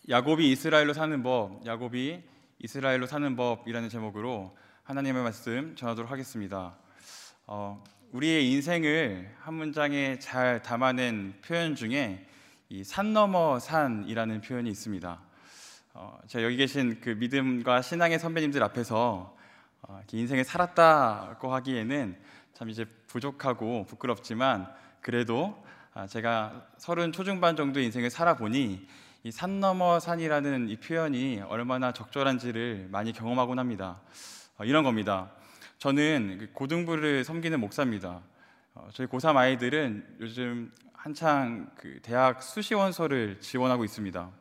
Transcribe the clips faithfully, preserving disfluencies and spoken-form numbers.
야곱이 이스라엘로 사는 법, 야곱이 이스라엘로 사는 법이라는 제목으로 하나님의 말씀 전하도록 하겠습니다. 어, 우리의 인생을 한 문장에 잘 담아낸 표현 중에 이 산 넘어 산이라는 표현이 있습니다. 어, 제가 여기 계신 그 믿음과 신앙의 선배님들 앞에서 어, 이렇게 인생을 살았다고 하기에는 참 이제 부족하고 부끄럽지만 그래도 아, 제가 서른 초중반 정도 인생을 살아보니 이 산 넘어 산이라는 이 표현이 얼마나 적절한지를 많이 경험하곤 합니다. 어, 이런 겁니다. 저는 고등부를 섬기는 목사입니다. 어, 저희 고삼 아이들은 요즘 한창 그 대학 수시원서를 지원하고 있습니다.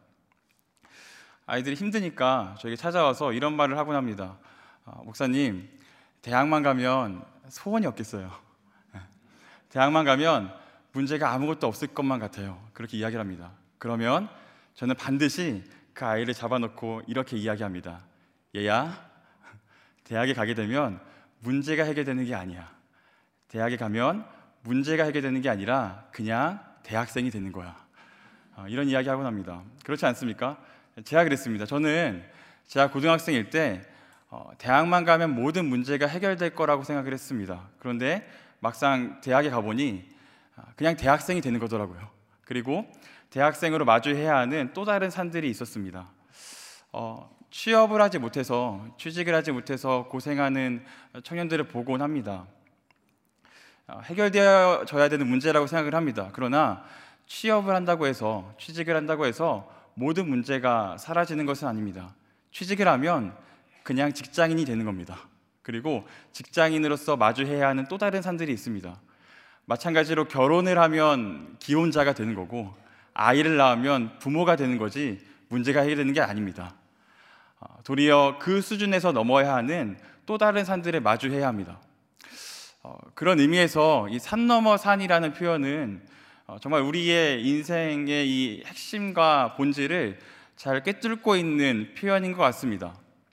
아이들이 힘드니까 저에게 찾아와서 이런 말을 하곤 합니다. 어, 목사님, 대학만 가면 소원이 없겠어요. 대학만 가면 문제가 아무것도 없을 것만 같아요. 그렇게 이야기를 합니다. 그러면 저는 반드시 그 아이를 잡아놓고 이렇게 이야기합니다. 얘야, 대학에 가게 되면 문제가 해결되는 게 아니야. 대학에 가면 문제가 해결되는 게 아니라 그냥 대학생이 되는 거야. 어, 이런 이야기 하곤 합니다. 그렇지 않습니까? 제가 그랬습니다. 저는 제가 고등학생일 때 어, 대학만 가면 모든 문제가 해결될 거라고 생각을 했습니다. 그런데 막상 대학에 가보니 그냥 대학생이 되는 거더라고요. 그리고 대학생으로 마주해야 하는 또 다른 산들이 있었습니다. 어, 취업을 하지 못해서, 취직을 하지 못해서 고생하는 청년들을 보곤 합니다. 어, 해결되어져야 되는 문제라고 생각을 합니다. 그러나 취업을 한다고 해서, 취직을 한다고 해서 모든 문제가 사라지는 것은 아닙니다. 취직을 하면 그냥 직장인이 되는 겁니다. 그리고 직장인으로서 마주해야 하는 또 다른 산들이 있습니다. 마찬가지로 결혼을 하면 기혼자가 되는 거고, 아이를 낳으면 부모가 되는 거지 문제가 해결되는 게 아닙니다. 도리어 그 수준에서 넘어야 하는 또 다른 산들에 마주해야 합니다. 어, 그런 의미에서 이 산 넘어 산이라는 표현은 어, 정말 우리의 인생의 이 핵심과 본질을 잘 꿰뚫고 있는 표현인 것 같습니다.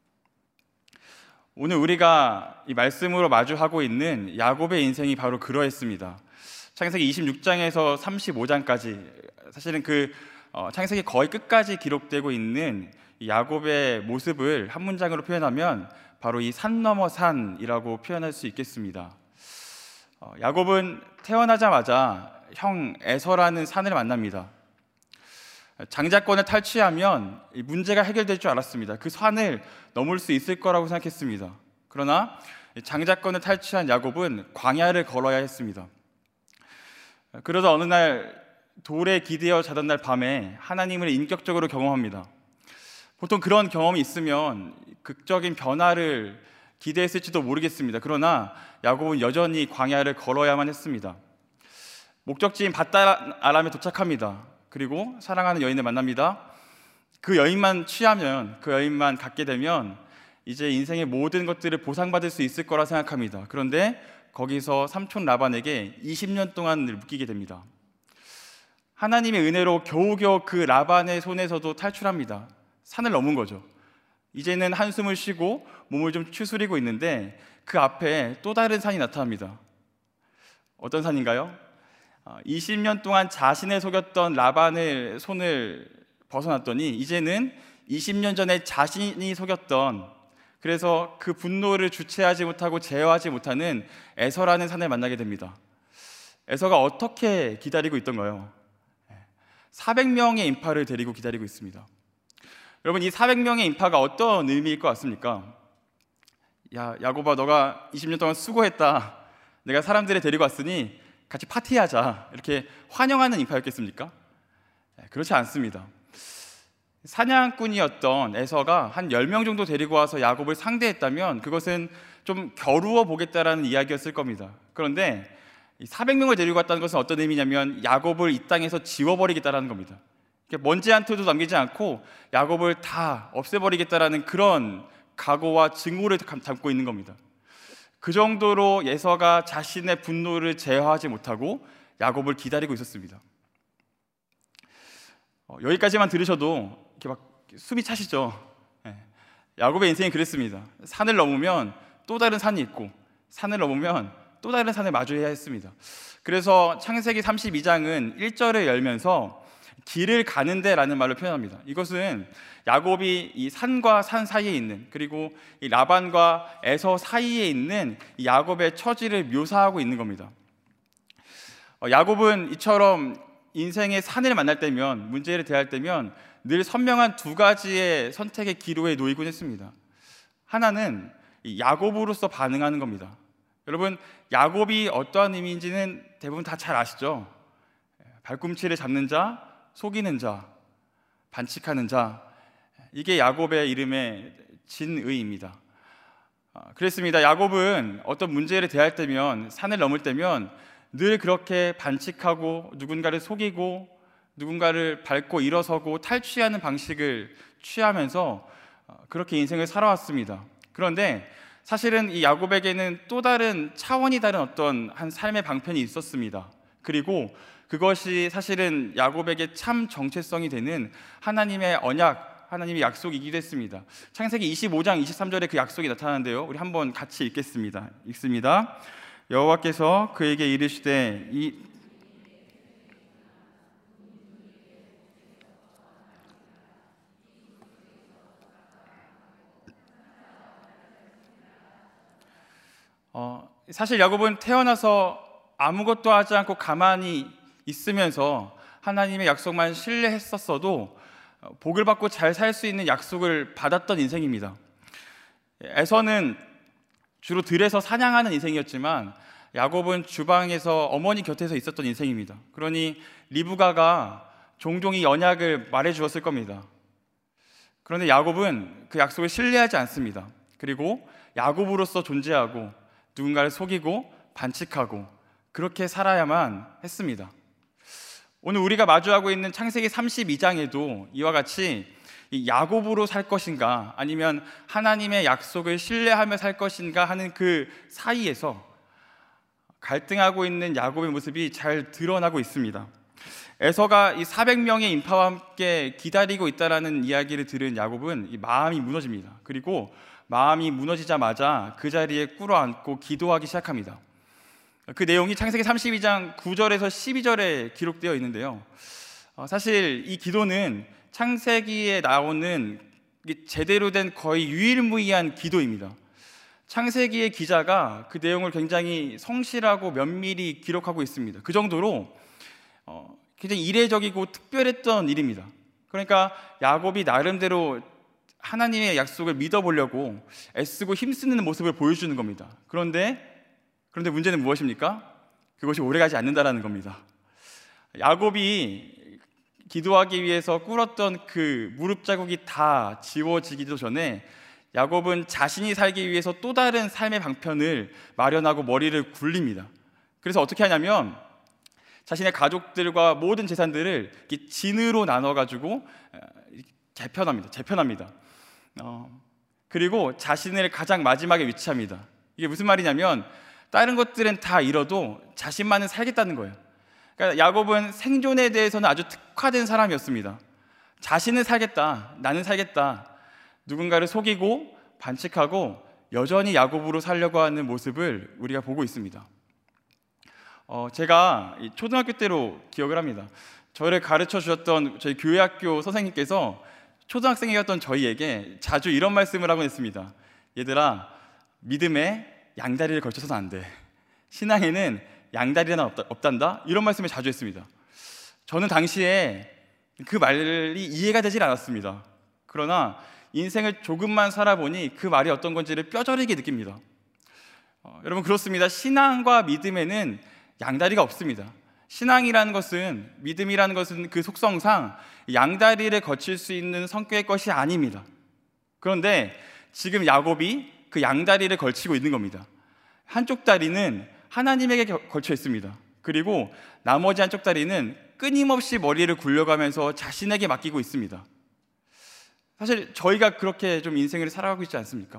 오늘 우리가 이 말씀으로 마주하고 있는 야곱의 인생이 바로 그러했습니다. 창세기 이십육 장에서 삼십오 장까지 사실은 그 어, 창세기 거의 끝까지 기록되고 있는 이 야곱의 모습을 한 문장으로 표현하면 바로 이 산 넘어 산이라고 표현할 수 있겠습니다. 어, 야곱은 태어나자마자 형 에서라는 산을 만납니다. 장자권을 탈취하면 문제가 해결될 줄 알았습니다. 그 산을 넘을 수 있을 거라고 생각했습니다. 그러나 장자권을 탈취한 야곱은 광야를 걸어야 했습니다. 그러다 어느 날 돌에 기대어 자던 날 밤에 하나님을 인격적으로 경험합니다. 보통 그런 경험이 있으면 극적인 변화를 기대했을지도 모르겠습니다. 그러나 야곱은 여전히 광야를 걸어야만 했습니다. 목적지인 밧다람에 도착합니다. 그리고 사랑하는 여인을 만납니다. 그 여인만 취하면, 그 여인만 갖게 되면 이제 인생의 모든 것들을 보상받을 수 있을 거라 생각합니다. 그런데 거기서 삼촌 라반에게 이십 년 동안 묶이게 됩니다. 하나님의 은혜로 겨우겨우 그 라반의 손에서도 탈출합니다. 산을 넘은 거죠. 이제는 한숨을 쉬고 몸을 좀 추스리고 있는데 그 앞에 또 다른 산이 나타납니다. 어떤 산인가요? 이십 년 동안 자신을 속였던 라반의 손을 벗어났더니 이제는 이십 년 전에 자신이 속였던, 그래서 그 분노를 주체하지 못하고 제어하지 못하는 에서라는 산을 만나게 됩니다. 에서가 어떻게 기다리고 있던가요? 사백 명의 인파를 데리고 기다리고 있습니다. 여러분, 이 사백 명의 인파가 어떤 의미일 것 같습니까? 야, 야곱아, 너가 이십 년 동안 수고했다. 내가 사람들을 데리고 왔으니 같이 파티하자. 이렇게 환영하는 인파였겠습니까? 그렇지 않습니다. 사냥꾼이었던 에서가 한 열 명 정도 데리고 와서 야곱을 상대했다면 그것은 좀 겨루어 보겠다라는 이야기였을 겁니다. 그런데 사백 명을 데리고 왔다는 것은 어떤 의미냐면 야곱을 이 땅에서 지워버리겠다라는 겁니다. 먼지 한 톨도 남기지 않고 야곱을 다 없애버리겠다라는 그런 각오와 증오를 담고 있는 겁니다. 그 정도로 에서가 자신의 분노를 제어하지 못하고 야곱을 기다리고 있었습니다. 어, 여기까지만 들으셔도 이렇게 막 숨이 차시죠. 예. 야곱의 인생이 그랬습니다. 산을 넘으면 또 다른 산이 있고, 산을 넘으면 또 다른 산을 마주해야 했습니다. 그래서 창세기 삼십이 장은 일 절을 열면서 길을 가는데라는 말로 표현합니다. 이것은 야곱이 이 산과 산 사이에 있는, 그리고 이 라반과 에서 사이에 있는 이 야곱의 처지를 묘사하고 있는 겁니다. 어, 야곱은 이처럼 인생의 산을 만날 때면, 문제를 대할 때면 늘 선명한 두 가지의 선택의 기로에 놓이곤 했습니다. 하나는 이 야곱으로서 반응하는 겁니다. 여러분, 야곱이 어떠한 의미인지는 대부분 다 잘 아시죠? 발꿈치를 잡는 자, 속이는 자, 반칙하는 자, 이게 야곱의 이름의 진의입니다. 그렇습니다. 야곱은 어떤 문제를 대할 때면, 산을 넘을 때면 늘 그렇게 반칙하고 누군가를 속이고 누군가를 밟고 일어서고 탈취하는 방식을 취하면서 그렇게 인생을 살아왔습니다. 그런데 사실은 이 야곱에게는 또 다른 차원이 다른 어떤 한 삶의 방편이 있었습니다. 그리고 그것이 사실은 야곱에게 참 정체성이 되는 하나님의 언약, 하나님의 약속이기도 했습니다. 창세기 이십오 장 이십삼 절에 그 약속이 나타나는데요, 우리 한번 같이 읽겠습니다. 읽습니다. 여호와께서 그에게 이르시되 이 어, 사실 야곱은 태어나서 아무것도 하지 않고 가만히 있으면서 하나님의 약속만 신뢰했었어도 복을 받고 잘 살 수 있는 약속을 받았던 인생입니다. 에서는 주로 들에서 사냥하는 인생이었지만 야곱은 주방에서 어머니 곁에서 있었던 인생입니다. 그러니 리브가가 종종 이 언약을 말해 주었을 겁니다. 그런데 야곱은 그 약속을 신뢰하지 않습니다. 그리고 야곱으로서 존재하고 누군가를 속이고 반칙하고 그렇게 살아야만 했습니다. 오늘 우리가 마주하고 있는 창세기 삼십이 장에도 이와 같이 이 야곱으로 살 것인가 아니면 하나님의 약속을 신뢰하며 살 것인가 하는 그 사이에서 갈등하고 있는 야곱의 모습이 잘 드러나고 있습니다. 에서가 이 사백 명의 인파와 함께 기다리고 있다라는 이야기를 들은 야곱은 이 마음이 무너집니다. 그리고 마음이 무너지자마자 그 자리에 꿇어앉고 기도하기 시작합니다. 그 내용이 창세기 삼십이 장 구 절에서 십이 절에 기록되어 있는데요, 사실 이 기도는 창세기에 나오는 제대로 된 거의 유일무이한 기도입니다. 창세기의 기자가 그 내용을 굉장히 성실하고 면밀히 기록하고 있습니다. 그 정도로 굉장히 이례적이고 특별했던 일입니다. 그러니까 야곱이 나름대로 하나님의 약속을 믿어보려고 애쓰고 힘쓰는 모습을 보여주는 겁니다. 그런데 그런데 문제는 무엇입니까? 그것이 오래가지 않는다라는 겁니다. 야곱이 기도하기 위해서 꿇었던 그 무릎 자국이 다 지워지기도 전에 야곱은 자신이 살기 위해서 또 다른 삶의 방편을 마련하고 머리를 굴립니다. 그래서 어떻게 하냐면 자신의 가족들과 모든 재산들을 진으로 나눠가지고 재편합니다. 재편합니다. 어, 그리고 자신을 가장 마지막에 위치합니다. 이게 무슨 말이냐면 다른 것들은 다 잃어도 자신만은 살겠다는 거예요. 그러니까 야곱은 생존에 대해서는 아주 특화된 사람이었습니다. 자신은 살겠다, 나는 살겠다, 누군가를 속이고 반칙하고 여전히 야곱으로 살려고 하는 모습을 우리가 보고 있습니다. 어, 제가 초등학교 때로 기억을 합니다. 저를 가르쳐 주셨던 저희 교회학교 선생님께서 초등학생이었던 저희에게 자주 이런 말씀을 하곤 했습니다. 얘들아, 믿음에 양다리를 걸쳐서는 안 돼. 신앙에는 양다리는 없다, 없단다. 이런 말씀을 자주 했습니다. 저는 당시에 그 말이 이해가 되질 않았습니다. 그러나 인생을 조금만 살아보니 그 말이 어떤 건지를 뼈저리게 느낍니다. 어, 여러분, 그렇습니다. 신앙과 믿음에는 양다리가 없습니다. 신앙이라는 것은, 믿음이라는 것은 그 속성상 양다리를 거칠 수 있는 성격의 것이 아닙니다. 그런데 지금 야곱이 그 양다리를 걸치고 있는 겁니다. 한쪽 다리는 하나님에게 걸쳐 있습니다. 그리고 나머지 한쪽 다리는 끊임없이 머리를 굴려가면서 자신에게 맡기고 있습니다. 사실 저희가 그렇게 좀 인생을 살아가고 있지 않습니까?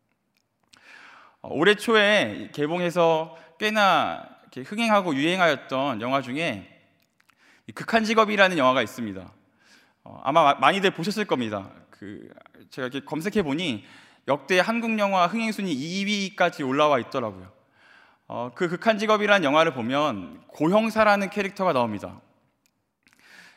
올해 초에 개봉해서 꽤나 흥행하고 유행하였던 영화 중에 극한 직업이라는 영화가 있습니다. 아마 많이들 보셨을 겁니다. 그 제가 이렇게 검색해 보니 역대 한국 영화 흥행 순위 이 위까지 올라와 있더라고요. 어, 그 극한 직업이라는 영화를 보면 고형사라는 캐릭터가 나옵니다.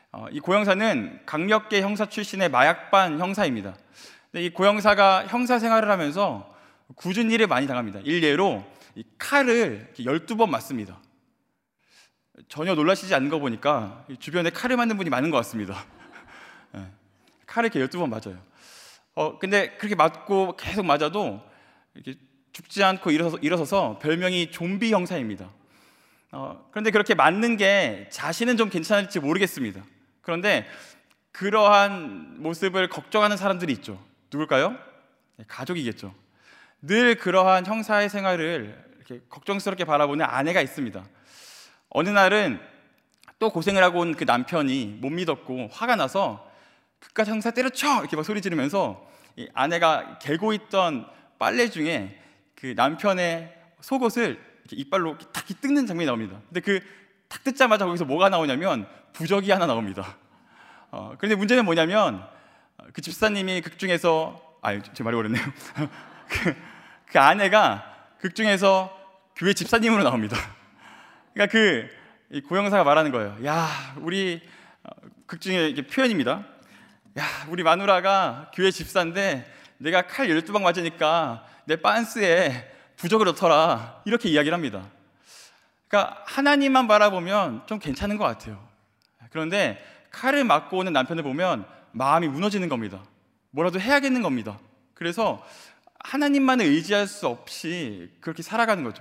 어, 이 고형사는 강력계 형사 출신의 마약반 형사입니다. 근데 이 고형사가 형사 생활을 하면서 굳은 일을 많이 당합니다. 일례로 이 칼을 열두 번 맞습니다. 전혀 놀라시지 않는 거 보니까 주변에 칼을 맞는 분이 많은 것 같습니다. 네, 칼을 이렇게 열두 번 맞아요. 어, 근데 그렇게 맞고 계속 맞아도 이렇게 죽지 않고 일어서, 일어서서 별명이 좀비 형사입니다. 어, 그런데 그렇게 맞는 게 자신은 좀 괜찮을지 모르겠습니다. 그런데 그러한 모습을 걱정하는 사람들이 있죠. 누굴까요? 네, 가족이겠죠. 늘 그러한 형사의 생활을 이렇게 걱정스럽게 바라보는 아내가 있습니다. 어느 날은 또 고생을 하고 온 그 남편이 못 믿었고 화가 나서 그깟 형사 때려쳐! 이렇게 막 소리 지르면서 이 아내가 개고 있던 빨래 중에 그 남편의 속옷을 이렇게 이빨로 이렇게 탁 뜯는 장면이 나옵니다. 근데 그 탁 뜯자마자 거기서 뭐가 나오냐면 부적이 하나 나옵니다. 어, 그런데 문제는 뭐냐면 그 집사님이 극 중에서 아, 제 말이 어렵네요. 그, 그 아내가 극 중에서 교회 집사님으로 나옵니다. 그러니까 그 고형사가 말하는 거예요. 야, 우리 극 중에 이게 표현입니다. 야, 우리 마누라가 교회 집사인데 내가 칼 열두 방 맞으니까 내 빤스에 부적을 넣더라. 이렇게 이야기를 합니다. 그러니까 하나님만 바라보면 좀 괜찮은 것 같아요. 그런데 칼을 맞고 오는 남편을 보면 마음이 무너지는 겁니다. 뭐라도 해야겠는 겁니다. 그래서 하나님만을 의지할 수 없이 그렇게 살아가는 거죠.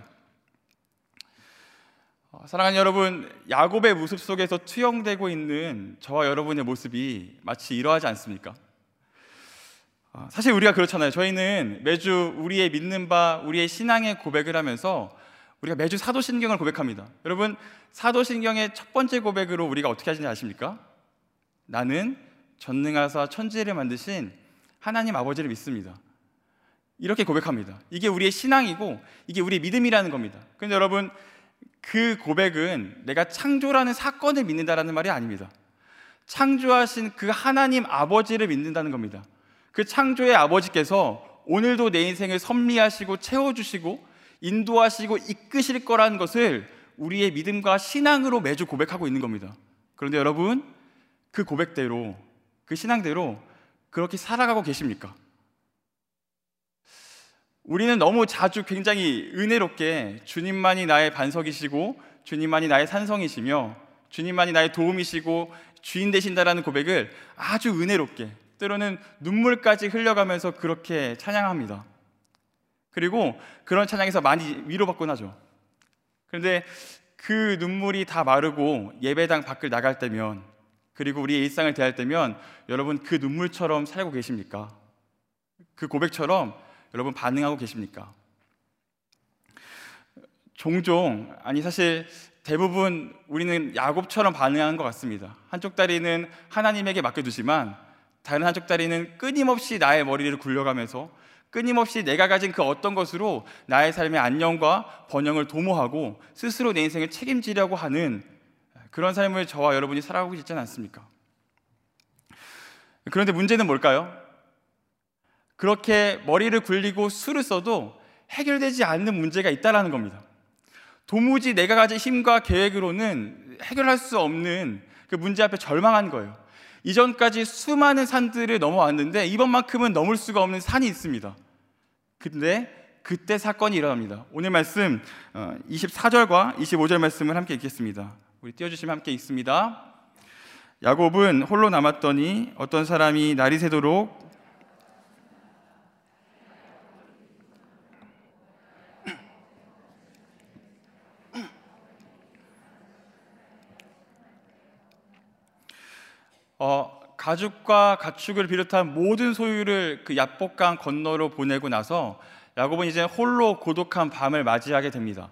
사랑하는 여러분, 야곱의 모습 속에서 투영되고 있는 저와 여러분의 모습이 마치 이러하지 않습니까? 사실 우리가 그렇잖아요. 저희는 매주 우리의 믿는 바, 우리의 신앙의 고백을 하면서 우리가 매주 사도신경을 고백합니다. 여러분, 사도신경의 첫 번째 고백으로 우리가 어떻게 하시는지 아십니까? 나는 전능하사 천지를 만드신 하나님 아버지를 믿습니다. 이렇게 고백합니다. 이게 우리의 신앙이고 이게 우리의 믿음이라는 겁니다. 그런데 여러분, 그 고백은 내가 창조라는 사건을 믿는다라는 말이 아닙니다. 창조하신 그 하나님 아버지를 믿는다는 겁니다. 그 창조의 아버지께서 오늘도 내 인생을 섭리하시고 채워주시고 인도하시고 이끄실 거라는 것을 우리의 믿음과 신앙으로 매주 고백하고 있는 겁니다. 그런데 여러분, 그 고백대로, 그 신앙대로 그렇게 살아가고 계십니까? 우리는 너무 자주 굉장히 은혜롭게 주님만이 나의 반석이시고 주님만이 나의 산성이시며 주님만이 나의 도움이시고 주인 되신다라는 고백을 아주 은혜롭게, 때로는 눈물까지 흘려가면서 그렇게 찬양합니다. 그리고 그런 찬양에서 많이 위로받곤 하죠. 그런데 그 눈물이 다 마르고 예배당 밖을 나갈 때면, 그리고 우리의 일상을 대할 때면 여러분 그 눈물처럼 살고 계십니까? 그 고백처럼 여러분 반응하고 계십니까? 종종, 아니 사실 대부분 우리는 야곱처럼 반응하는 것 같습니다. 한쪽 다리는 하나님에게 맡겨두지만 다른 한쪽 다리는 끊임없이 나의 머리를 굴려가면서 끊임없이 내가 가진 그 어떤 것으로 나의 삶의 안녕과 번영을 도모하고 스스로 내 인생을 책임지려고 하는 그런 삶을 저와 여러분이 살아가고 있지 않습니까? 그런데 문제는 뭘까요? 그렇게 머리를 굴리고 수를 써도 해결되지 않는 문제가 있다는 겁니다. 도무지 내가 가진 힘과 계획으로는 해결할 수 없는 그 문제 앞에 절망한 거예요. 이전까지 수많은 산들을 넘어왔는데 이번만큼은 넘을 수가 없는 산이 있습니다. 근데 그때 사건이 일어납니다. 오늘 말씀 이십사 절과 이십오 절 말씀을 함께 읽겠습니다. 우리 띄워주시면 함께 읽습니다. 야곱은 홀로 남았더니 어떤 사람이 날이 새도록 어, 가죽과 가축을 비롯한 모든 소유를 그 야복강 건너로 보내고 나서 야곱은 이제 홀로 고독한 밤을 맞이하게 됩니다.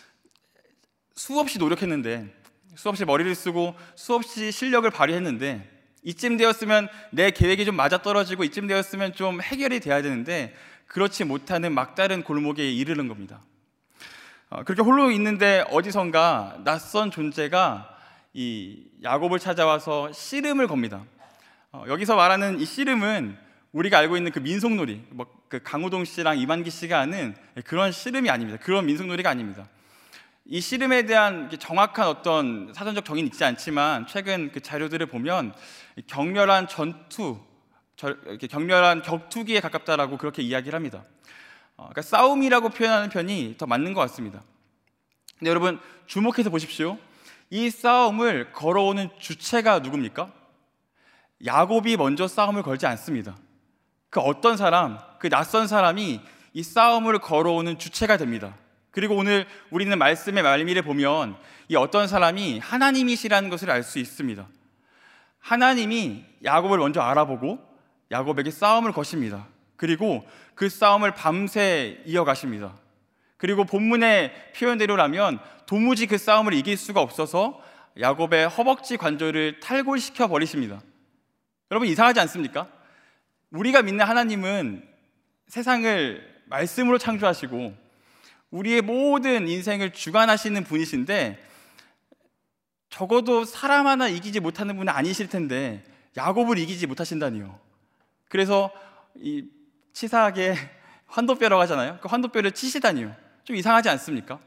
수없이 노력했는데, 수없이 머리를 쓰고 수없이 실력을 발휘했는데 이쯤 되었으면 내 계획이 좀 맞아떨어지고 이쯤 되었으면 좀 해결이 돼야 되는데 그렇지 못하는 막다른 골목에 이르는 겁니다. 어, 그렇게 홀로 있는데 어디선가 낯선 존재가 이 야곱을 찾아와서 씨름을 겁니다. 어, 여기서 말하는 이 씨름은 우리가 알고 있는 그 민속놀이, 뭐 그 강호동 씨랑 이만기 씨가 하는 그런 씨름이 아닙니다. 그런 민속놀이가 아닙니다. 이 씨름에 대한 정확한 어떤 사전적 정의는 있지 않지만 최근 그 자료들을 보면 격렬한 전투, 격렬한 격투기에 가깝다라고 그렇게 이야기를 합니다. 그러니까 싸움이라고 표현하는 편이 더 맞는 것 같습니다. 근데 여러분 주목해서 보십시오. 이 싸움을 걸어오는 주체가 누굽니까? 야곱이 먼저 싸움을 걸지 않습니다. 그 어떤 사람, 그 낯선 사람이 이 싸움을 걸어오는 주체가 됩니다. 그리고 오늘 우리는 말씀의 말미를 보면 이 어떤 사람이 하나님이시라는 것을 알 수 있습니다. 하나님이 야곱을 먼저 알아보고 야곱에게 싸움을 거십니다. 그리고 그 싸움을 밤새 이어가십니다. 그리고 본문의 표현대로라면 도무지 그 싸움을 이길 수가 없어서 야곱의 허벅지 관절을 탈골시켜 버리십니다. 여러분 이상하지 않습니까? 우리가 믿는 하나님은 세상을 말씀으로 창조하시고 우리의 모든 인생을 주관하시는 분이신데 적어도 사람 하나 이기지 못하는 분은 아니실 텐데 야곱을 이기지 못하신다니요. 그래서 이 치사하게 환도뼈라고 하잖아요. 그 환도뼈를 치시다니요. 좀 이상하지 않습니까?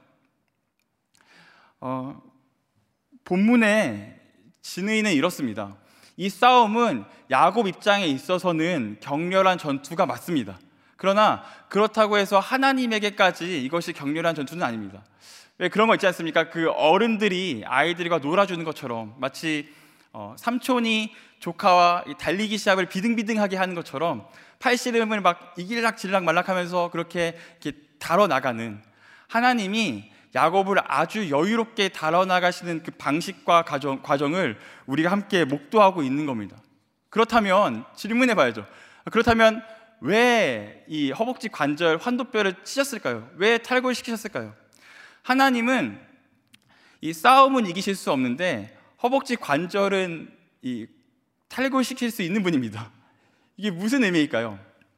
어, 본문의 진의는 이렇습니다. 이 싸움은 야곱 입장에 있어서는 격렬한 전투가 맞습니다. 그러나 그렇다고 해서 하나님에게까지 이것이 격렬한 전투는 아닙니다. 왜 그런 거 있지 않습니까? 그 어른들이 아이들과 놀아주는 것처럼 마치 어, 삼촌이 조카와 달리기 시합을 비등비등하게 하는 것처럼 팔씨름을 막 이길락 질락 말락하면서 그렇게 이렇게 다뤄나가는 하나님이 야곱을 아주 여유롭게 다뤄나가시는 그 방식과 과정, 과정을 우리가 함께 목도하고 있는 겁니다. 그렇다면 질문해 봐야죠. 그렇다면 왜 이 허벅지 관절 환도뼈를 치셨을까요? 왜 탈골시키셨을까요? 하나님은 이 싸움은 이기실 수 없는데 허벅지 관절은 이 탈골시킬 수 있는 분입니다. 이게 무슨 의미일까요?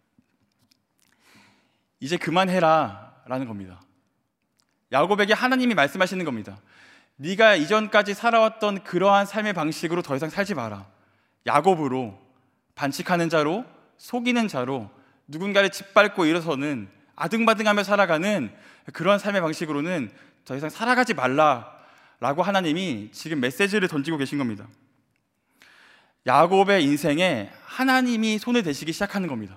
이제 그만해라 라는 겁니다. 야곱에게 하나님이 말씀하시는 겁니다. 네가 이전까지 살아왔던 그러한 삶의 방식으로 더 이상 살지 마라. 야곱으로, 반칙하는 자로, 속이는 자로, 누군가를 짓밟고 일어서는 아등바등하며 살아가는 그런 삶의 방식으로는 더 이상 살아가지 말라라고 하나님이 지금 메시지를 던지고 계신 겁니다. 야곱의 인생에 하나님이 손을 대시기 시작하는 겁니다.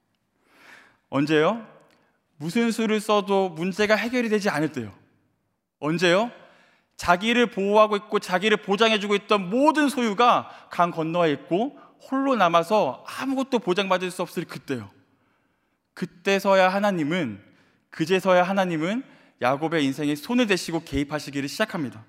언제요? 무슨 수를 써도 문제가 해결이 되지 않을 때요. 언제요? 자기를 보호하고 있고 자기를 보장해주고 있던 모든 소유가 강 건너에 있고 홀로 남아서 아무것도 보장받을 수 없을 그때요. 그때서야 하나님은, 그제서야 하나님은 야곱의 인생에 손을 대시고 개입하시기를 시작합니다.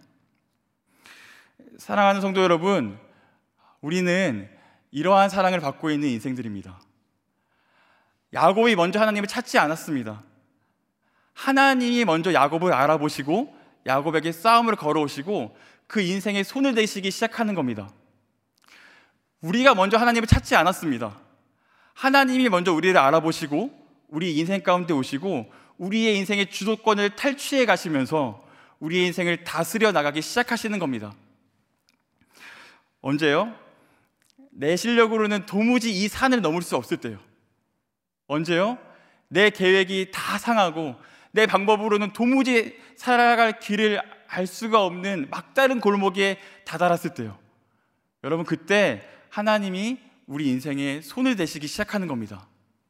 사랑하는 성도 여러분, 우리는 이러한 사랑을 받고 있는 인생들입니다. 야곱이 먼저 하나님을 찾지 않았습니다. 하나님이 먼저 야곱을 알아보시고 야곱에게 싸움을 걸어오시고 그 인생에 손을 대시기 시작하는 겁니다. 우리가 먼저 하나님을 찾지 않았습니다. 하나님이 먼저 우리를 알아보시고 우리 인생 가운데 오시고 우리의 인생의 주도권을 탈취해 가시면서 우리의 인생을 다스려 나가기 시작하시는 겁니다. 언제요? 내 실력으로는 도무지 이 산을 넘을 수 없을 때요. 언제요? 내 계획이 다 상하고 내 방법으로는 도무지 살아갈 길을 알 수가 없는 막다른 골목에 다다랐을 때요. 여러분, 그때 하나님이 우리 인생에 손을 대시기 시작하는 겁니다.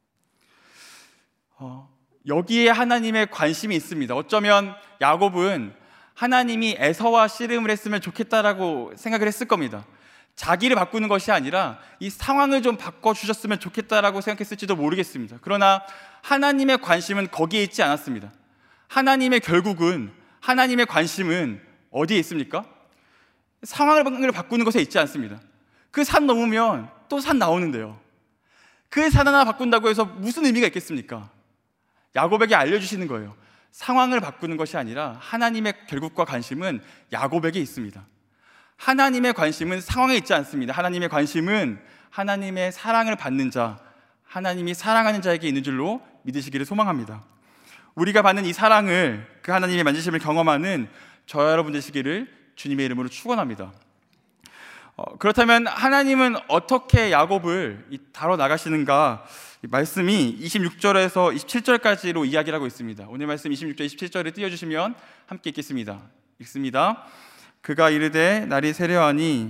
어, 여기에 하나님의 관심이 있습니다. 어쩌면 야곱은 하나님이 에서와 씨름을 했으면 좋겠다라고 생각을 했을 겁니다. 자기를 바꾸는 것이 아니라 이 상황을 좀 바꿔주셨으면 좋겠다라고 생각했을지도 모르겠습니다. 그러나 하나님의 관심은 거기에 있지 않았습니다. 하나님의 결국은, 하나님의 관심은 어디에 있습니까? 상황을 바꾸는 것에 있지 않습니다. 그 산 넘으면 또 산 나오는데요. 그 산 하나 바꾼다고 해서 무슨 의미가 있겠습니까? 야곱에게 알려주시는 거예요. 상황을 바꾸는 것이 아니라 하나님의 결국과 관심은 야곱에게 있습니다. 하나님의 관심은 상황에 있지 않습니다. 하나님의 관심은 하나님의 사랑을 받는 자, 하나님이 사랑하는 자에게 있는 줄로 믿으시기를 소망합니다. 우리가 받는 이 사랑을, 그 하나님의 만지심을 경험하는 저와 여러분 되시기를 주님의 이름으로 축원합니다. 어, 그렇다면 하나님은 어떻게 야곱을 다뤄 나가시는가? 말씀이 이십육 절에서 이십칠 절까지로 이야기를 하고 있습니다. 오늘 말씀 이십육 절, 이십칠 절을 띄워주시면 함께 읽겠습니다. 읽습니다. 그가 이르되 날이 세려하니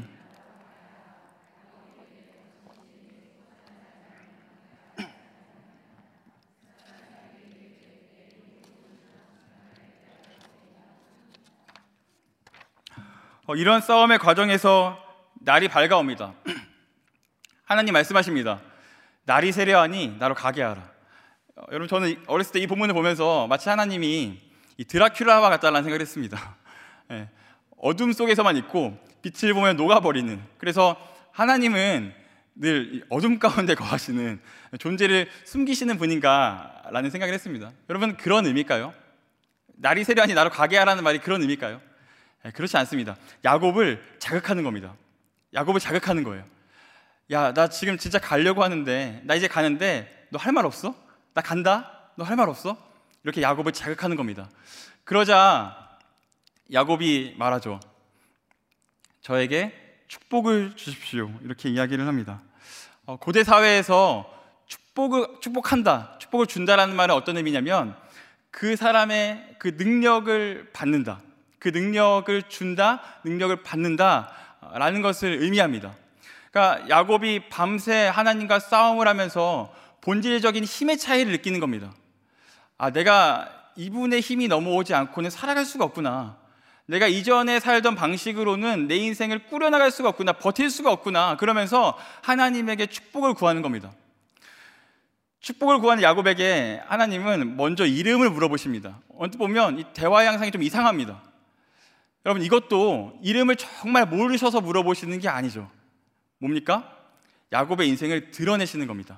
어, 이런 싸움의 과정에서 날이 밝아옵니다. 하나님 말씀하십니다. 날이 세려하니 나로 가게 하라. 어, 여러분, 저는 어렸을 때 이 본문을 보면서 마치 하나님이 이 드라큘라와 같다라는 생각을 했습니다. 예, 어둠 속에서만 있고 빛을 보면 녹아버리는, 그래서 하나님은 늘 어둠 가운데 거하시는, 존재를 숨기시는 분인가 라는 생각을 했습니다. 여러분, 그런 의미일까요? 날이 세려하니 나로 가게 하라는 말이 그런 의미일까요? 예, 그렇지 않습니다. 야곱을 자극하는 겁니다. 야곱을 자극하는 거예요. 야, 나 지금 진짜 가려고 하는데, 나 이제 가는데 너 할 말 없어? 나 간다? 너 할 말 없어? 이렇게 야곱을 자극하는 겁니다. 그러자 야곱이 말하죠. 저에게 축복을 주십시오. 이렇게 이야기를 합니다. 어, 고대 사회에서 축복을, 축복한다, 축복을 준다라는 말은 어떤 의미냐면 그 사람의 그 능력을 받는다, 그 능력을 준다, 능력을 받는다라는 것을 의미합니다. 그러니까 야곱이 밤새 하나님과 싸움을 하면서 본질적인 힘의 차이를 느끼는 겁니다. 아, 내가 이분의 힘이 넘어오지 않고는 살아갈 수가 없구나. 내가 이전에 살던 방식으로는 내 인생을 꾸려나갈 수가 없구나, 버틸 수가 없구나. 그러면서 하나님에게 축복을 구하는 겁니다. 축복을 구하는 야곱에게 하나님은 먼저 이름을 물어보십니다. 언뜻 보면 이 대화 양상이 좀 이상합니다. 여러분, 이것도 이름을 정말 모르셔서 물어보시는 게 아니죠. 뭡니까? 야곱의 인생을 드러내시는 겁니다.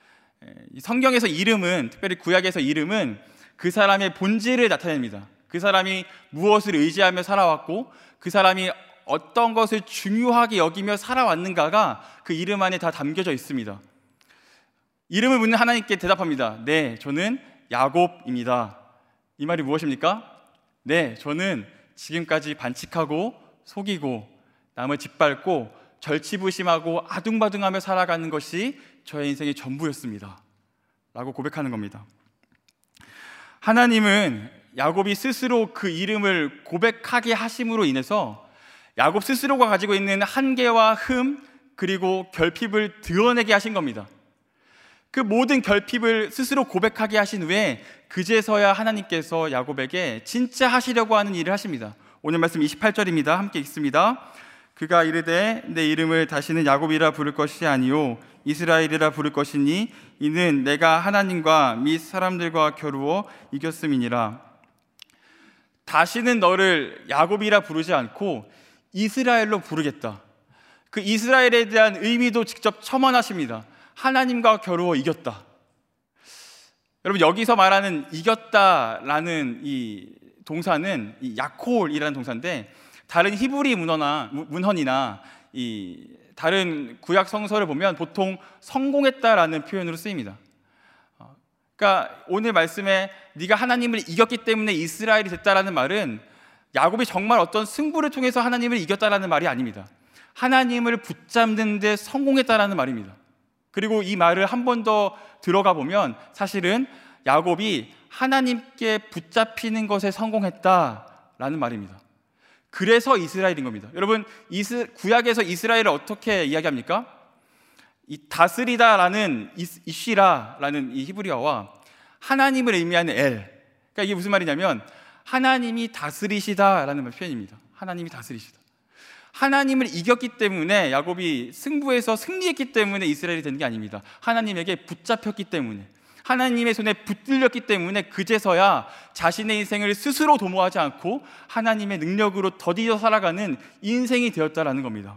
성경에서 이름은, 특별히 구약에서 이름은 그 사람의 본질을 나타냅니다. 그 사람이 무엇을 의지하며 살아왔고 그 사람이 어떤 것을 중요하게 여기며 살아왔는가가 그 이름 안에 다 담겨져 있습니다. 이름을 묻는 하나님께 대답합니다. 네, 저는 야곱입니다. 이 말이 무엇입니까? 네, 저는 지금까지 반칙하고 속이고 남을 짓밟고 절치부심하고 아둥바둥하며 살아가는 것이 저의 인생의 전부였습니다 라고 고백하는 겁니다. 하나님은 야곱이 스스로 그 이름을 고백하게 하심으로 인해서 야곱 스스로가 가지고 있는 한계와 흠, 그리고 결핍을 드러내게 하신 겁니다. 그 모든 결핍을 스스로 고백하게 하신 후에 그제서야 하나님께서 야곱에게 진짜 하시려고 하는 일을 하십니다. 오늘 말씀 이십팔 절입니다. 함께 읽습니다. 그가 이르되 내 이름을 다시는 야곱이라 부를 것이 아니요 이스라엘이라 부를 것이니 이는 내가 하나님과 및 사람들과 겨루어 이겼음이니라. 다시는 너를 야곱이라 부르지 않고 이스라엘로 부르겠다. 그 이스라엘에 대한 의미도 직접 첨언하십니다. 하나님과 겨루어 이겼다. 여러분, 여기서 말하는 이겼다라는 이 동사는 이 야콜이라는 동사인데, 다른 히브리 문헌이나, 문헌이나 이 다른 구약 성서를 보면 보통 성공했다라는 표현으로 쓰입니다. 그러니까 오늘 말씀에 네가 하나님을 이겼기 때문에 이스라엘이 됐다라는 말은 야곱이 정말 어떤 승부를 통해서 하나님을 이겼다라는 말이 아닙니다. 하나님을 붙잡는 데 성공했다라는 말입니다. 그리고 이 말을 한 번 더 들어가 보면 사실은 야곱이 하나님께 붙잡히는 것에 성공했다라는 말입니다. 그래서 이스라엘인 겁니다. 여러분, 이스, 구약에서 이스라엘을 어떻게 이야기합니까? 이 다스리다라는 이쉬라라는 이 히브리어와 하나님을 의미하는 엘, 그러니까 이게 무슨 말이냐면 하나님이 다스리시다라는 표현입니다. 하나님이 다스리시다. 하나님을 이겼기 때문에, 야곱이 승부에서 승리했기 때문에 이스라엘이 된 게 아닙니다. 하나님에게 붙잡혔기 때문에, 하나님의 손에 붙들렸기 때문에 그제서야 자신의 인생을 스스로 도모하지 않고 하나님의 능력으로 더디어 살아가는 인생이 되었다라는 겁니다.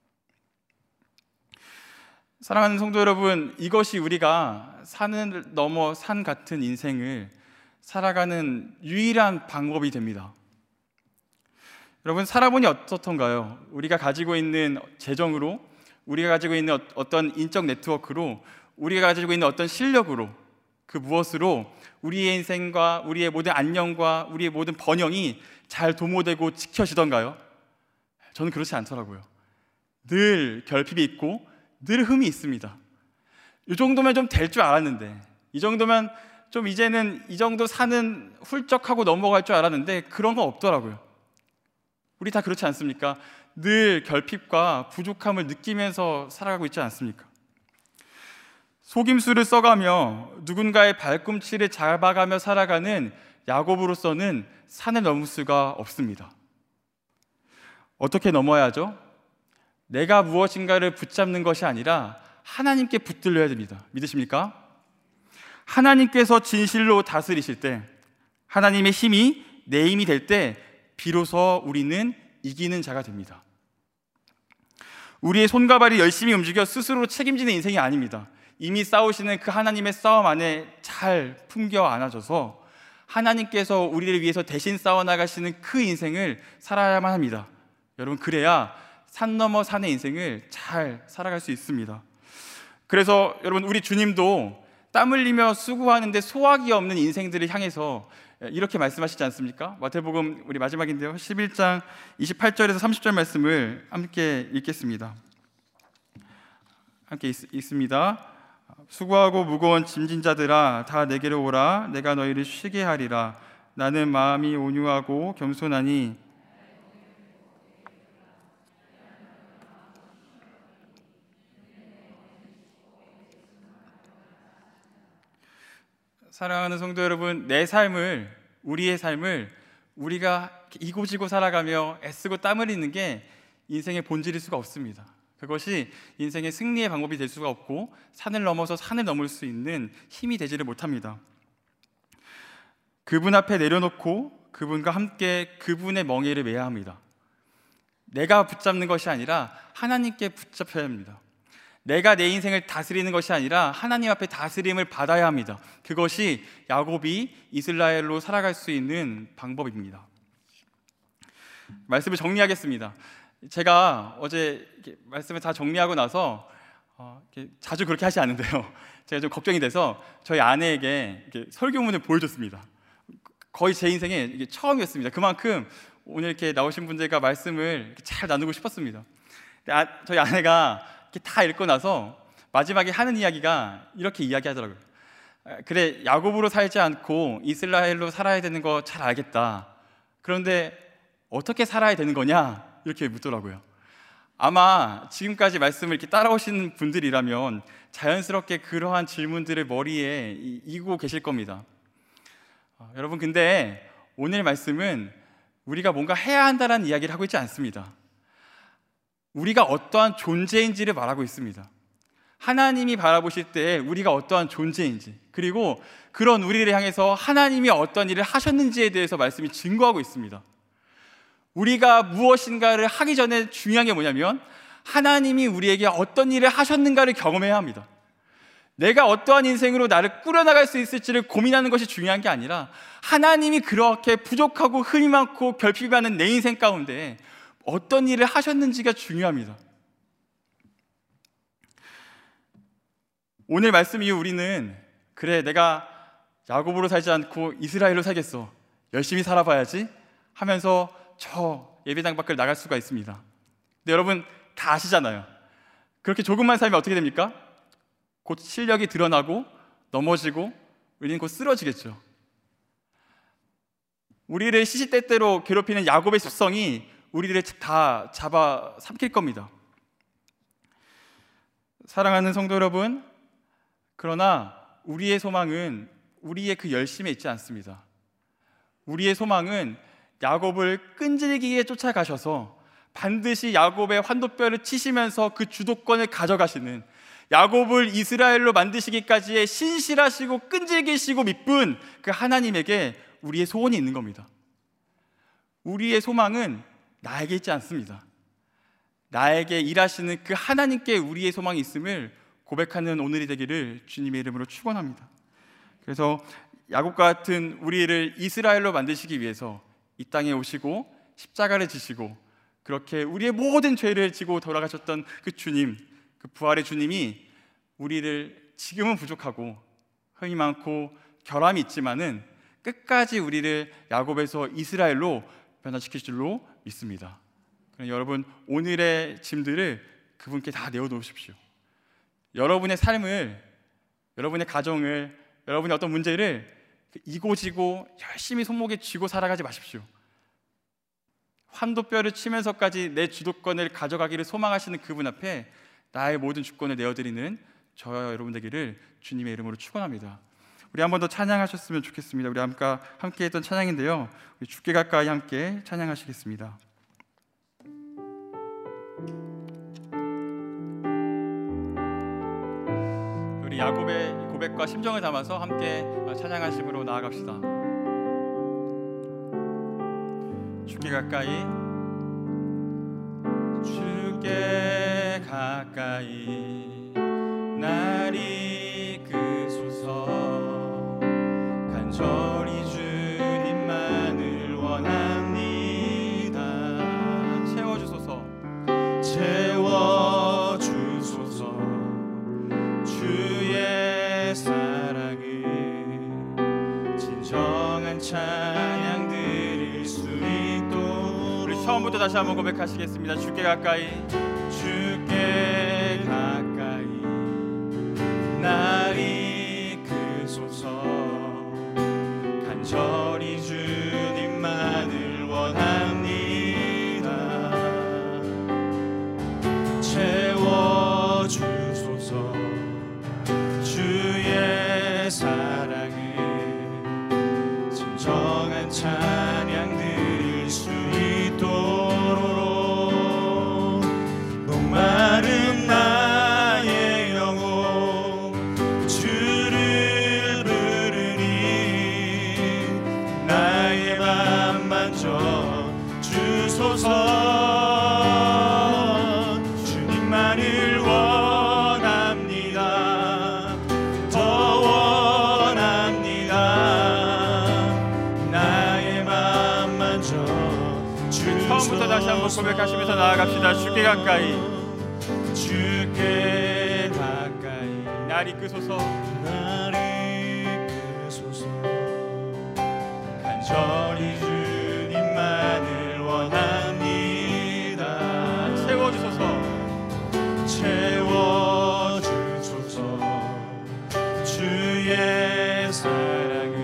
사랑하는 성도 여러분, 이것이 우리가 산을 넘어 산 같은 인생을 살아가는 유일한 방법이 됩니다. 여러분, 살아보니 어떻던가요? 우리가 가지고 있는 재정으로, 우리가 가지고 있는 어떤 인적 네트워크로, 우리가 가지고 있는 어떤 실력으로, 그 무엇으로 우리의 인생과 우리의 모든 안녕과 우리의 모든 번영이 잘 도모되고 지켜지던가요? 저는 그렇지 않더라고요. 늘 결핍이 있고 늘 흠이 있습니다. 이 정도면 좀 될 줄 알았는데, 이 정도면 좀 이제는 이 정도 사는 훌쩍하고 넘어갈 줄 알았는데 그런 거 없더라고요. 우리 다 그렇지 않습니까? 늘 결핍과 부족함을 느끼면서 살아가고 있지 않습니까? 속임수를 써가며 누군가의 발꿈치를 잡아가며 살아가는 야곱으로서는 산을 넘을 수가 없습니다. 어떻게 넘어야 하죠? 내가 무엇인가를 붙잡는 것이 아니라 하나님께 붙들려야 됩니다. 믿으십니까? 하나님께서 진실로 다스리실 때, 하나님의 힘이 내 힘이 될 때 비로소 우리는 이기는 자가 됩니다. 우리의 손과 발이 열심히 움직여 스스로 책임지는 인생이 아닙니다. 이미 싸우시는 그 하나님의 싸움 안에 잘 품겨 안아줘서 하나님께서 우리를 위해서 대신 싸워나가시는 그 인생을 살아야만 합니다. 여러분, 그래야 산 넘어 산의 인생을 잘 살아갈 수 있습니다. 그래서 여러분, 우리 주님도 땀 흘리며 수고하는데 소확이 없는 인생들을 향해서 이렇게 말씀하시지 않습니까? 마태복음 우리 마지막인데요, 십일 장 이십팔 절에서 삼십 절 말씀을 함께 읽겠습니다. 함께 읽, 읽습니다. 수고하고 무거운 짐진 자들아, 다 내게로 오라. 내가 너희를 쉬게 하리라. 나는 마음이 온유하고 겸손하니 사랑하는 성도 여러분, 내 삶을, 우리의 삶을 우리가 이고지고 살아가며 애쓰고 땀 흘리는 게 인생의 본질일 수가 없습니다. 그것이 인생의 승리의 방법이 될 수가 없고 산을 넘어서 산을 넘을 수 있는 힘이 되지를 못합니다. 그분 앞에 내려놓고 그분과 함께 그분의 멍에를 매야 합니다. 내가 붙잡는 것이 아니라 하나님께 붙잡혀야 합니다. 내가 내 인생을 다스리는 것이 아니라 하나님 앞에 다스림을 받아야 합니다. 그것이 야곱이 이스라엘로 살아갈 수 있는 방법입니다. 말씀을 정리하겠습니다. 제가 어제 말씀을 다 정리하고 나서 어, 자주 그렇게 하지 않는데요, 제가 좀 걱정이 돼서 저희 아내에게 설교문을 보여줬습니다. 거의 제 인생에 이게 처음이었습니다. 그만큼 오늘 이렇게 나오신 분들과 말씀을 잘 나누고 싶었습니다. 아, 저희 아내가 다 읽고 나서 마지막에 하는 이야기가 이렇게 이야기하더라고요. 그래, 야곱으로 살지 않고 이스라엘로 살아야 되는 거 잘 알겠다. 그런데 어떻게 살아야 되는 거냐? 이렇게 묻더라고요. 아마 지금까지 말씀을 이렇게 따라오시는 분들이라면 자연스럽게 그러한 질문들을 머리에 이고 계실 겁니다. 어, 여러분, 근데 오늘 말씀은 우리가 뭔가 해야 한다는 이야기를 하고 있지 않습니다. 우리가 어떠한 존재인지를 말하고 있습니다. 하나님이 바라보실 때 우리가 어떠한 존재인지, 그리고 그런 우리를 향해서 하나님이 어떤 일을 하셨는지에 대해서 말씀이 증거하고 있습니다. 우리가 무엇인가를 하기 전에 중요한 게 뭐냐면 하나님이 우리에게 어떤 일을 하셨는가를 경험해야 합니다. 내가 어떠한 인생으로 나를 꾸려나갈 수 있을지를 고민하는 것이 중요한 게 아니라 하나님이 그렇게 부족하고 흠이 많고 결핍이 많은 내 인생 가운데 어떤 일을 하셨는지가 중요합니다. 오늘 말씀 이후 우리는 그래, 내가 야곱으로 살지 않고 이스라엘로 살겠어, 열심히 살아봐야지 하면서 저 예배당 밖을 나갈 수가 있습니다. 근데 여러분 다 아시잖아요. 그렇게 조금만 살면 어떻게 됩니까? 곧 실력이 드러나고 넘어지고 우리는 곧 쓰러지겠죠. 우리를 시시때때로 괴롭히는 야곱의 습성이 우리를 다 잡아 삼킬 겁니다. 사랑하는 성도 여러분, 그러나 우리의 소망은 우리의 그 열심에 있지 않습니다. 우리의 소망은 야곱을 끈질기게 쫓아가셔서 반드시 야곱의 환도뼈를 치시면서 그 주도권을 가져가시는, 야곱을 이스라엘로 만드시기까지의 신실하시고 끈질기시고 미쁜 그 하나님에게 우리의 소원이 있는 겁니다. 우리의 소망은 나에게 있지 않습니다. 나에게 일하시는 그 하나님께 우리의 소망이 있음을 고백하는 오늘이 되기를 주님의 이름으로 축원합니다. 그래서 야곱 같은 우리를 이스라엘로 만드시기 위해서 이 땅에 오시고 십자가를 지시고 그렇게 우리의 모든 죄를 지고 돌아가셨던 그 주님, 그 부활의 주님이 우리를 지금은 부족하고 흠이 많고 결함이 있지만은 끝까지 우리를 야곱에서 이스라엘로 변화시킬 줄로 믿습니다. 그럼 여러분, 오늘의 짐들을 그분께 다 내어놓으십시오. 여러분의 삶을 여러분의 가정을, 여러분의 어떤 문제를 이고지고 열심히 손목에 쥐고 살아가지 마십시오. 환도뼈를 치면서까지 내 주도권을 가져가기를 소망하시는 그분 앞에 나의 모든 주권을 내어드리는 저와 여러분 되기를 주님의 이름으로 축원합니다. 우리 한 번 더 찬양하셨으면 좋겠습니다. 우리 아까 함께 했던 찬양인데요, 우리 주께 가까이 함께 찬양하시겠습니다. 우리 야곱의 고백과 심정을 담아서 함께 찬양하심으로 나아갑시다. 주께 가까이, 주께 가까이 날 이끄소서. 간절히 주님만을 원합니다. 채워주소서, 채워주소서. 주의 사랑을 진정한 찬양 드릴 수 있도록. 우리 처음부터 다시 한번 고백하시겠습니다. 주께 가까이, 주께 가까이 날 이끄소서. 간절히 주님만을 원합니다. 채워주소서. 주의 사랑을 진정한 찬양 드릴 수 있도록. 목마른 나의 영혼 주를 부르니 나의 맘 만져 주소서. 주님만을 원합니다. 더 원합니다. 나의 맘 만져 주소서. 처음부터 다시 한번 고백하시면서 나아갑시다. 주께 가까이, 주께 가까이 날 이끄소서. 날 이끄소서. 간절히 주님만을 원합니다. 채워주소서. 채워주소서. 주의 사랑을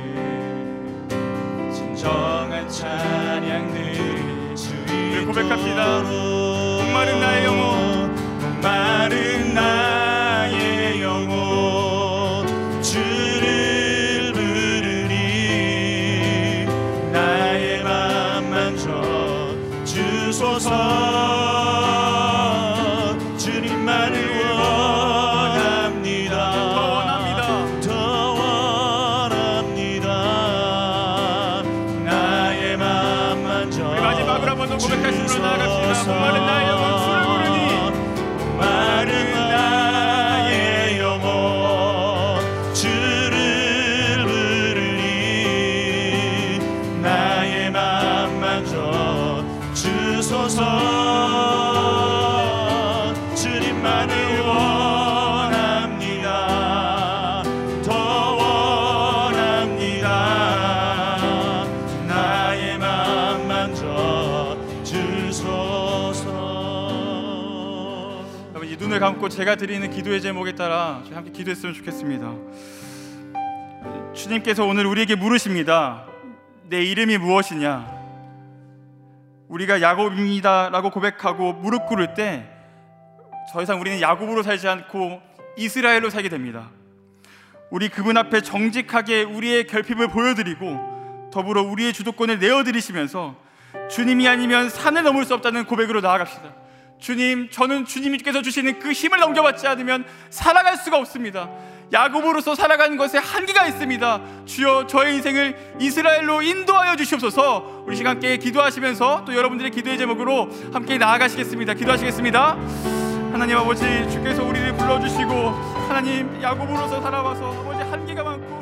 진정한 찬양 드릴 수 있도록. 고백합시다. 목마른 나의 영혼, 목마른 나의 영혼 주를 부르니 나의 맘 만져 주소서. 주님만을 원합니다. 더 원합니다. 더 원합니다. 나의 맘 만져. 우리 마지막으로 한 번 더 고백하심으로 나아갑시다. 목마른 나의 영혼 주를 부르니 목마른 나의 영혼 주를 부르니 나의 맘 만져 주소서. 주님만을 원합니다. 더 원합니다. 나의 맘 만져 주소서. 여러분, 이 눈을 감고 제가 드리는 기도의 제목에 따라 저희 함께 기도했으면 좋겠습니다. 주님께서 오늘 우리에게 물으십니다. 내 이름이 무엇이냐? 우리가 야곱입니다 라고 고백하고 무릎 꿇을 때 더 이상 우리는 야곱으로 살지 않고 이스라엘로 살게 됩니다. 우리 그분 앞에 정직하게 우리의 결핍을 보여드리고 더불어 우리의 주도권을 내어드리시면서 주님이 아니면 산을 넘을 수 없다는 고백으로 나아갑시다. 주님, 저는 주님께서 주시는 그 힘을 넘겨받지 않으면 살아갈 수가 없습니다. 야곱으로서 살아가는 것에 한계가 있습니다. 주여, 저의 인생을 이스라엘로 인도하여 주시옵소서. 우리 시간 함께 기도하시면서 또 여러분들의 기도의 제목으로 함께 나아가시겠습니다. 기도하시겠습니다. 하나님 아버지, 주께서 우리를 불러주시고 하나님, 야곱으로서 살아와서 아버지 한계가 많고